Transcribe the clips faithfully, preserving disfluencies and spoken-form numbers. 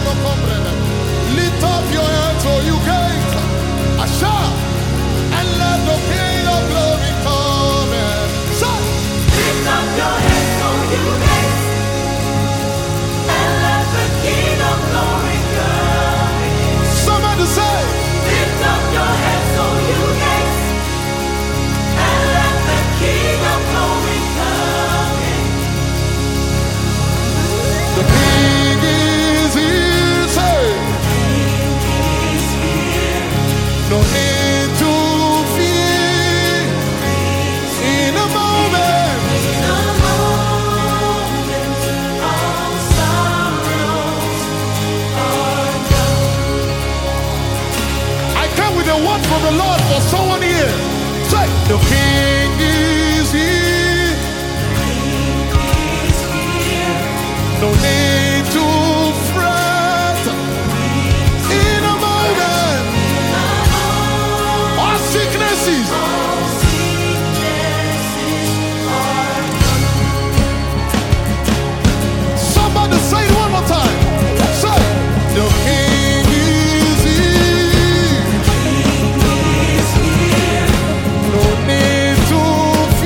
Lift up your hands, oh you gates, Asha, and let the King of glory come in. Lift up your heads, O you gates, and let the King of glory come in. Somebody say, Lift up your heads, O you gates, and let the King of glory come in. the King is here, say, He's here. no need to fear, in a moment, In a moment, all sorrows are gone. I come with a word from the Lord for someone here. Say, the King is here, He's here. no need to fret, in a moment, all sicknesses, All sicknesses are somebody say it one more time. Say, the King is here, He's here. no need to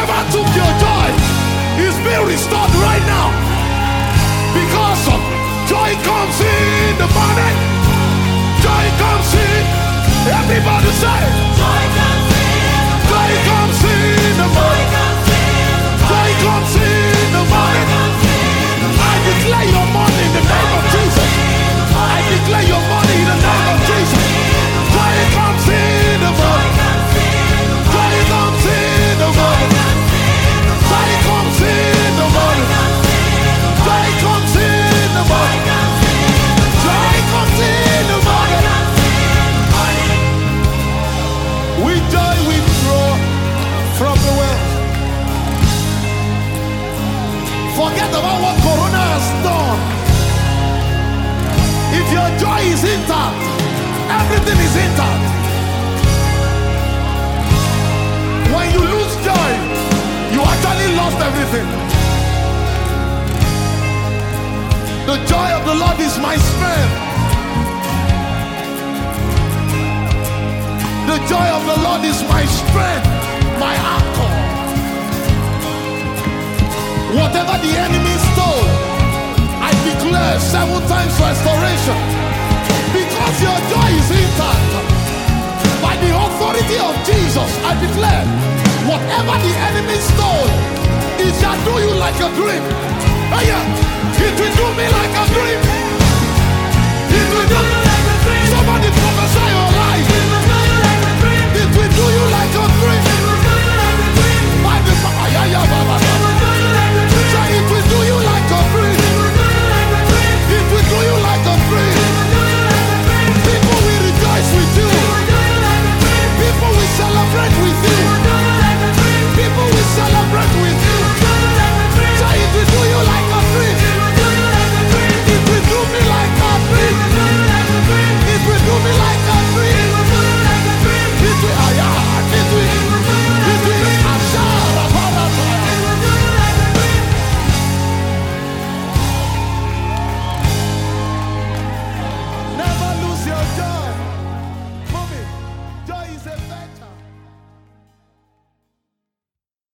Whatever took your joy is being restored right now. Because of joy comes in the morning. Joy comes in. Everybody say, Joy comes in. joy comes in the morning. Joy comes in the morning. I declare your money in the name of Jesus. I declare your money in the name of Jesus. Joy comes in the morning. Joy comes in the morning. Joy comes in the morning. Joy comes in the morning. Joy comes in the morning. With joy we draw from the well. Forget about what Corona has done. If your joy is intact, everything is intact. When you lose joy, you actually lost everything. The joy of the Lord is my strength. The joy of the Lord is my strength, my anchor. Whatever the enemy stole, I declare seven times restoration. Because your joy is intact. By the authority of Jesus, I declare, whatever the enemy stole, it shall do you like a dream. Oh yeah, it will do me like a dream. It will do me like a dream. Somebody